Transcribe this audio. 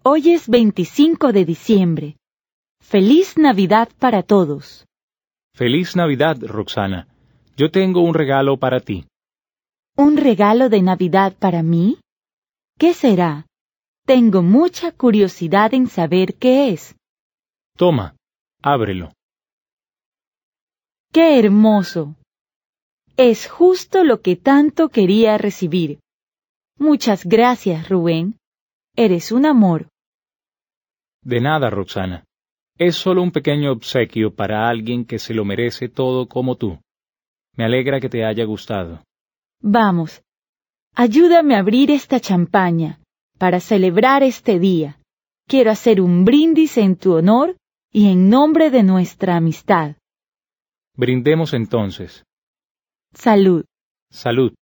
Hoy es 25 de diciembre. ¡Feliz Navidad para todos! Feliz Navidad, Roxana. Yo tengo un regalo para ti. ¿Un regalo de Navidad para mí? ¿Qué será? Tengo mucha curiosidad en saber qué es. Toma, ábrelo. ¡Qué hermoso! Es justo lo que tanto quería recibir. Muchas gracias, Rubén. Eres un amor. De nada, Roxana. Es solo un pequeño obsequio para alguien que se lo merece todo como tú. Me alegra que te haya gustado. Vamos, ayúdame a abrir esta champaña para celebrar este día. Quiero hacer un brindis en tu honor y en nombre de nuestra amistad. Brindemos entonces. Salud. Salud.